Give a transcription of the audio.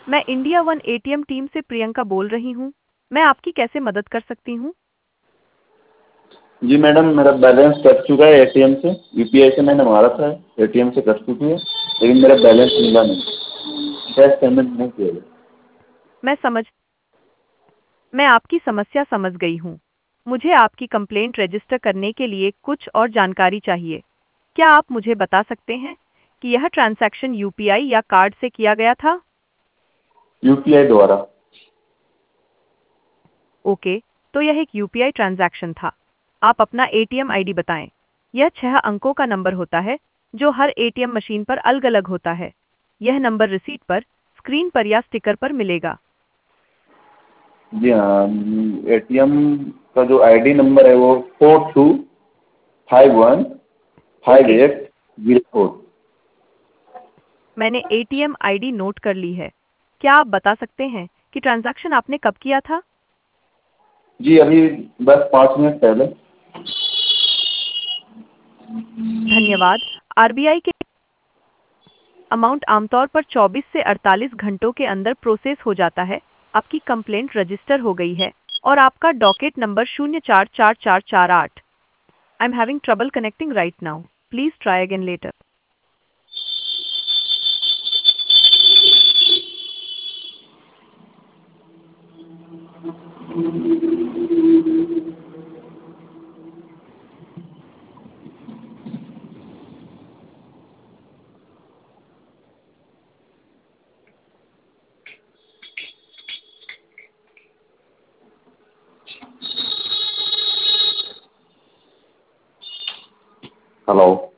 मैं India one ATM team से प्रियंका बोल रही हूँ। मैं आपकी कैसे मदद कर सकती हूँ? जी मैडम, मेरा बैलेंस कट चुका है एटीएम से। यूपीआई से मैंने मारा था, एटीएम से कट चुकी है, लेकिन मेरा बैलेंस मिला नहीं। कैश पेमेंट नहीं किया गया। मैं समझ मैं आपकी समस्या समझ गई हूँ। मुझे आपकी कंप्लेंट रजिस्टर करने के लिए कुछ और जानकारी चाहिए। क्या आप मुझे बता सकते हैं कि यह ट्रांजैक्शन यूपीआई या कार्ड से किया गया था? यूपीआई द्वारा। ओके, तो यह एक यूपीआई ट्रांजैक्शन था। आप अपना एटीएम आईडी बताएं। यह 6 अंकों का नंबर होता है जो हर एटीएम मशीन पर अलग-अलग होता है। यह नंबर रिसीट पर, स्क्रीन पर या स्टिकर पर मिलेगा। जी हाँ, एटीएम का जो आईडी नंबर है वो 4251 ओके, 5804। मैंने एटीएम आईडी नोट कर ली है। क्या आप बता सकते हैं कि ट्रांजैक्शन आपने कब किया था? जी अभी बस 5 मिनट पहले। धन्यवाद। आरबीआई के अमाउंट आमतौर पर 24 से 48 घंटों के अंदर प्रोसेस हो जाता है। आपकी कंप्लेंट रजिस्टर हो गई है और आपका docket number 044448। I am having trouble connecting right now. Please try again later. Hello.